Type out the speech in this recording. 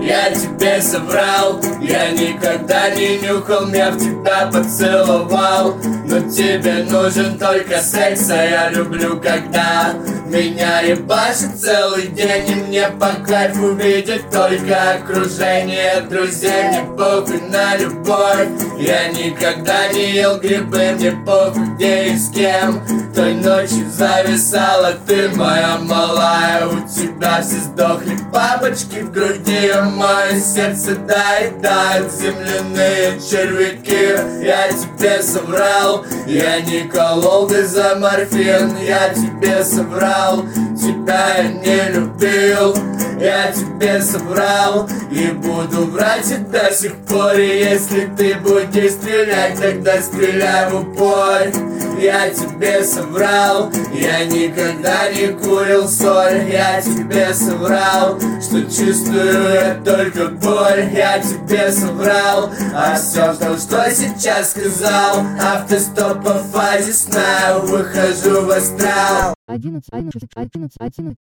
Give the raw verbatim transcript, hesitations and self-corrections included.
я тебе соврал. Я никогда не нюхал, я в тебя поцеловал. Но тебе нужен только секс, а я люблю, когда меня ебашит целый день. И мне по кайфу видеть только окружение друзей. Мне похуй на любовь, я никогда не ел грибы. Мне похуй где и с кем, той ночью зависала ты, моя малая. У тебя все сдохли бабочки в груди, а мое сердце доедают земляные червяки. Я тебе соврал, я не колол дезоморфин. Я тебе соврал, тебя я не любил. Я тебе соврал и буду врать и до сих пор. И если ты будешь стрелять, тогда стреляй в упор. Я тебе соврал, я никогда не курил соль. Я тебе соврал, что чувствую я только боль. Я тебе соврал, а все то, что сейчас сказал. Автостоп по фазе сна, выхожу в астрал. Одиннадцать, одиннадцать, одиннадцать, одиннадцать.